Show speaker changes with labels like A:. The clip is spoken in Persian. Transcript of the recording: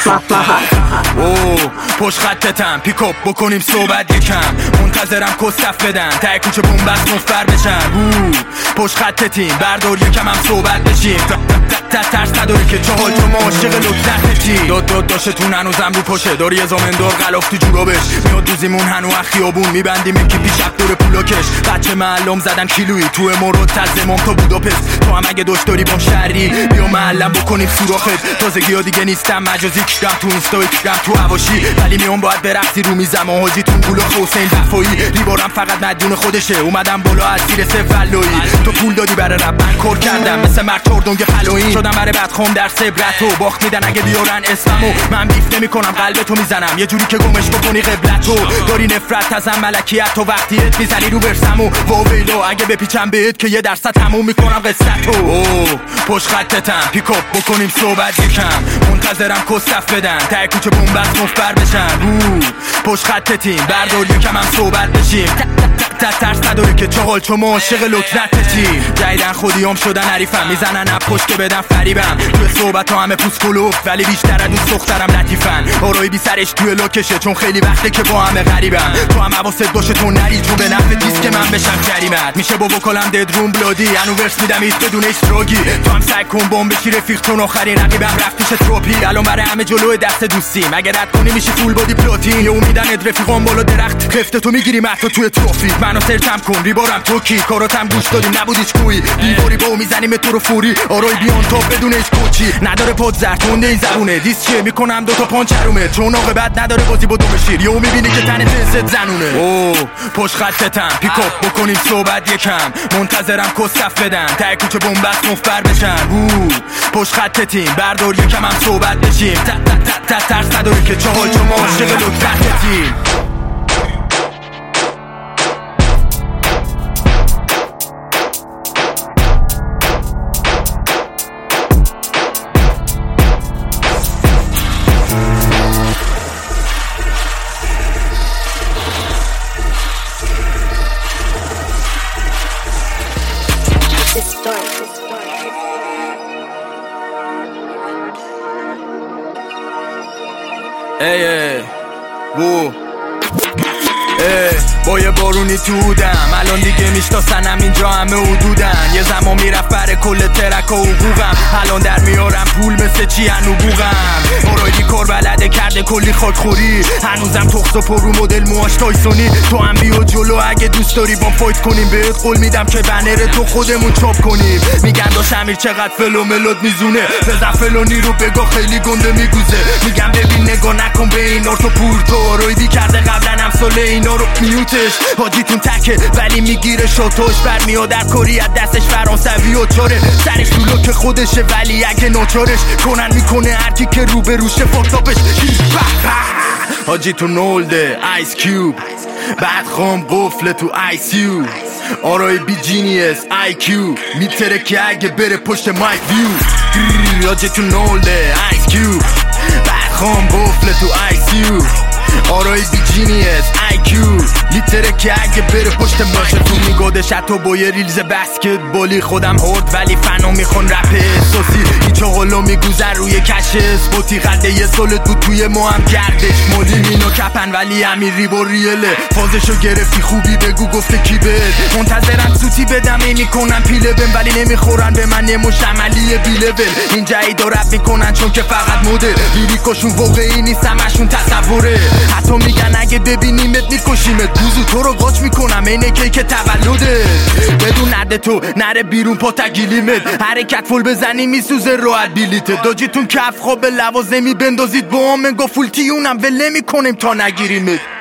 A: پشت خطتم پیکاپ بکنیم صحبت یکم منتظرم کستف بدن ته کوچه بومبست مفبر بشن پشت خطتیم بردار یکم هم صحبت بشیم ترس نداری که چهال تو معاشق لکنتی داشتون هنوزم رو پشه داری یه زامندار غلاف تو جورابش میاد دوزیمون هنو خیابون میبندیم یکی پیشت دور پولاکش بچه معلم زدن کیلویی تو مراد تزمام تا بوداپست تو هم اگه دوست داری بام شهری بیا معلم بکنیم سوراخت تازگی ها دیگه نیستم مجازی کشم تو اینستا کشم تو هواشی ولی میام باید برقصی رو میزم حاجیتون گولاخ حسین وفایی ریبارم فقط مدیون خودشه اومدم بالا از زیر سفلایی تو پول دادی برای رب من کار کردم مثل مرد چردونگ پلوین شدم برای بدخوام در سبرتو باخت میدن اگه بیارن اسممو من بیف نمی کنم قلبتو میزنم یه جوری که گمش بکنی قبلتو داری نفرت ازم ملکیت تو وقتیت میزنی رو برسمو واویلو اگه بپیچم بهت که یه درصد تموم میکنم قصتو پشت خطتم پیکاپ بکنیم صحبت یکم منتظرم کستف بدن ته کوچه بومبست مفبر بشن پشت خطتیم بردار یکم هم صحبت بشیم ترس نداری که چهال چو معاشق لکنتتی جایدن خودیام شدن حریفم میزنن اپ پشت که بدن فریبم توی صحبت ها همه پوست کلوف ولی بیشتر دوست دخترم لطیفن آرای بی سرش توی لوکشه چون خیلی وقته که با همه غریبم تو هم حواست باشه تو نری چون به نفع دیست که من بشم جریمت میشه با وکالم دد روم بلادی انو ورس میدم ایست بدون استروگی تو هم سگ کن بمب بشی رفیق چون آخرین رقیبم رفتیش تروپی الان برای همه جلوی دست دوستیم اگه رد کنی میشی فول بادی پروتین یا میدن رفیقام بالا درخت خفته تو میگیری متو توی تروفی منو سرچم کن ریبارم تو کی کاراتم گوش دادیم نبودیش کوی دیواری با میزنیم تو رو فوری آرای بیان تا بدون هیچ کوچی نداره پد زرتونده این زبونه دیس چیه میکنم دوتا پانچرومه چون عاقبت نداره بازی با دوم شیر یهو میبینی که تن جنست زنونه پشت خطتم پیکاپ بکنیم صحبت یکم منتظرم کستف بدن ته کوچه بومبست مفبر بشن پشت خطتیم بردار یکم هم صحبت بشیم ترس نداری که چهال چو معاشق لکنتتی با یه بارونی تو بودم الان دیگه میشناسنم اینجا همه حدودن یه زمان میرفت برای کل ترک و حقوقم الان در میارم پول مثل چی هنو بوغم آرایدی کار بلده کرده کلی خاکخوری هنوزم تخص و پرو مدل موهاش تایسونی تو هم بیا جلو اگه دوست داری با فایت کنیم بهت قول میدم که بنر تو خودمون چاپ کنیم میگن داشت امیر چقدر فلو ملود میزونه بزن فلونی رو بگاه خیلی گنده میگوزه میگم ببین نگاه نکن به این تو پورتو آرایدی کرده قبلا هم ساله اینا رو میوتش حاجیتون تکه ولی میگیره شاتوش برمیاد در کاری از دستش فرانسوی و چاره سرش تو لوک خودشه ولی اگه ناچارش کنن میکنه هرکی که رو به روشه فاکتاپش حاجیتون نولده آیس کیوب بعد خام قفل تو ICU آرای بی جینیس IQ میتره که اگه بره پشت مایک ویو حاجیتون نولده آیس کیوب بعد خام قفل تو ICU آرای بی جینیس IQ لیتره که اگه بره پشت باشه تو میگودش حتی با یه ریلز بسکتبالی خودم هرد ولی فنو میخون رپ احساسی هیچ آقالا میگوزن روی کش اسپوتی قده یه سالت بود توی ما هم گردش مولی مینو کپن ولی امیر ریبا ریله فازشو گرفتی خوبی بگو گفته کی بهت منتظرم سوتی بدم ای میکنن پیله بم ولی نمیخورن به من یه مشملی بی لول اینجا ایدا رپ میکنن چون که فقط مدل لیریکاشون واقعی نیست همشون تصوره حتی میگن اگه ببینیمت میکشیمت گوزو تو رو قاچ میکنم اینه که تولده بدون نده تو نره بیرون پا تگیلیمت حرکت فول بزنی میسوزه راحت بیلیت داجیتون کف خواب لوازمی بندازید با هم گفول تیونم وله میکنیم تا نگیریمت